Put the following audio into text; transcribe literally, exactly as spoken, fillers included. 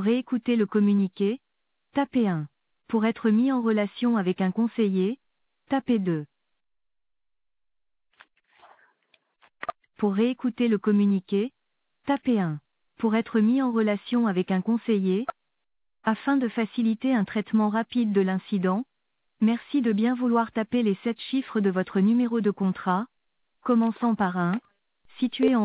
Pour réécouter le communiqué, tapez un. Pour être mis en relation avec un conseiller, tapez deux. Pour réécouter le communiqué, tapez un. Pour être mis en relation avec un conseiller, afin de faciliter un traitement rapide de l'incident, merci de bien vouloir taper les sept chiffres de votre numéro de contrat, commençant par un, situé en